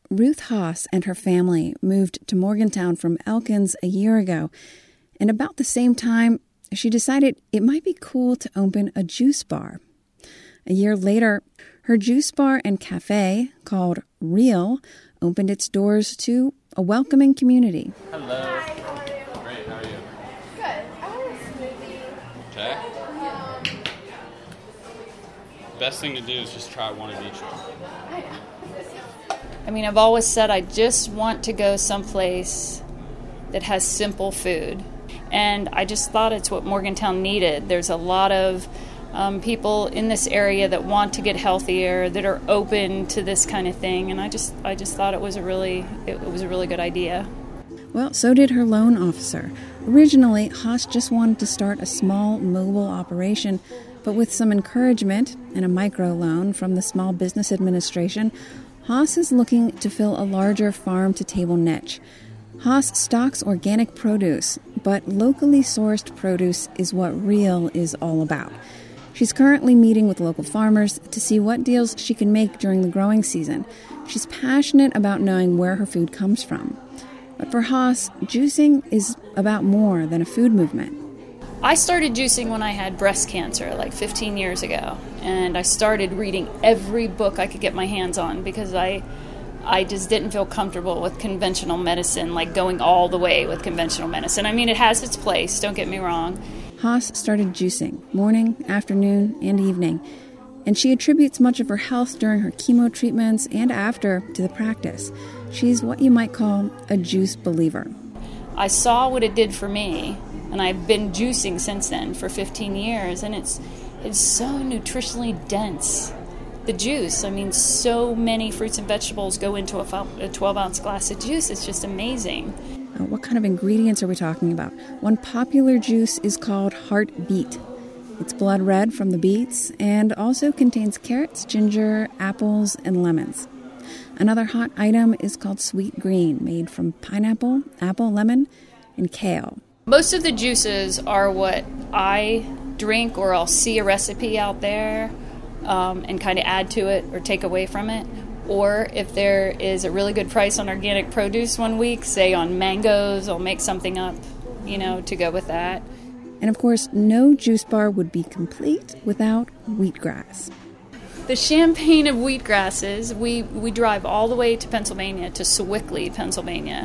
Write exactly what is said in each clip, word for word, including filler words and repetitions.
Ruth Haas and her family moved to Morgantown from Elkins a year ago, and about the same time, she decided it might be cool to open a juice bar. A year later, her juice bar and cafe, called Real, opened its doors to a welcoming community. Hello. Hi, how are you? Great, how are you? Good. I want a smoothie. Okay. Best thing to do is just try one of each one. I know. I mean, I've always said I just want to go someplace that has simple food. And I just thought it's what Morgantown needed. There's a lot of um, people in this area that want to get healthier, that are open to this kind of thing. And I just I just thought it was a really it, it was a really good idea. Well, so did her loan officer. Originally, Haas just wanted to start a small mobile operation, but with some encouragement and a microloan from the Small Business Administration, Haas is looking to fill a larger farm-to-table niche. Haas stocks organic produce, but locally sourced produce is what Real is all about. She's currently meeting with local farmers to see what deals she can make during the growing season. She's passionate about knowing where her food comes from. But for Haas, juicing is about more than a food movement. I started juicing when I had breast cancer, like fifteen years ago. And I started reading every book I could get my hands on because I I just didn't feel comfortable with conventional medicine, like going all the way with conventional medicine. I mean, it has its place, don't get me wrong. Haas started juicing morning, afternoon, and evening. And she attributes much of her health during her chemo treatments and after to the practice. She's what you might call a juice believer. I saw what it did for me, and I've been juicing since then for fifteen years, and it's it's so nutritionally dense. The juice, I mean, so many fruits and vegetables go into a twelve-ounce glass of juice. It's just amazing. Uh, what kind of ingredients are we talking about? One popular juice is called Heart Beet. It's blood red from the beets and also contains carrots, ginger, apples, and lemons. Another hot item is called Sweet Green, made from pineapple, apple, lemon, and kale. Most of the juices are what I drink, or I'll see a recipe out there um, and kind of add to it or take away from it. Or if there is a really good price on organic produce one week, say on mangoes, I'll make something up, you know, to go with that. And of course, no juice bar would be complete without wheatgrass. The champagne of wheatgrasses, we, we drive all the way to Pennsylvania, to Sewickley, Pennsylvania.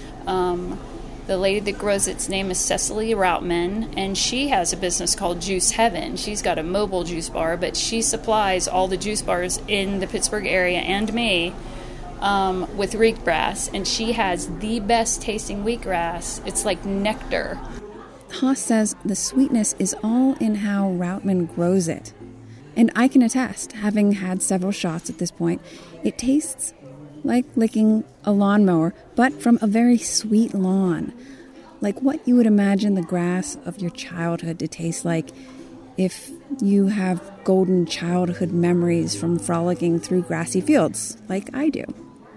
Um, the lady that grows its name is Cecily Routman, and she has a business called Juice Heaven. She's got a mobile juice bar, but she supplies all the juice bars in the Pittsburgh area and me um, with wheatgrass, and she has the best tasting wheatgrass. It's like nectar. Haas says the sweetness is all in how Routman grows it. And I can attest, having had several shots at this point, it tastes like licking a lawnmower, but from a very sweet lawn. Like what you would imagine the grass of your childhood to taste like if you have golden childhood memories from frolicking through grassy fields, like I do.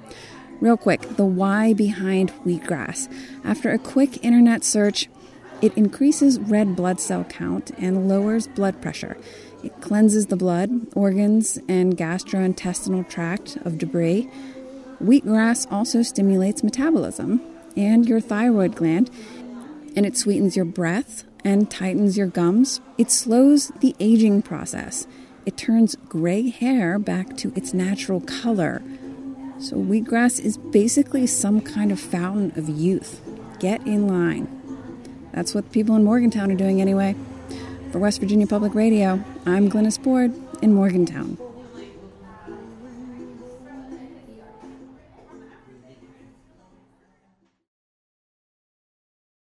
Real quick, the why behind wheatgrass. After a quick internet search, it increases red blood cell count and lowers blood pressure. It cleanses the blood, organs, and gastrointestinal tract of debris. Wheatgrass also stimulates metabolism and your thyroid gland, and it sweetens your breath and tightens your gums. It slows the aging process. It turns gray hair back to its natural color. So wheatgrass is basically some kind of fountain of youth. Get in line. That's what people in Morgantown are doing anyway. For West Virginia Public Radio, I'm Glynis Board in Morgantown.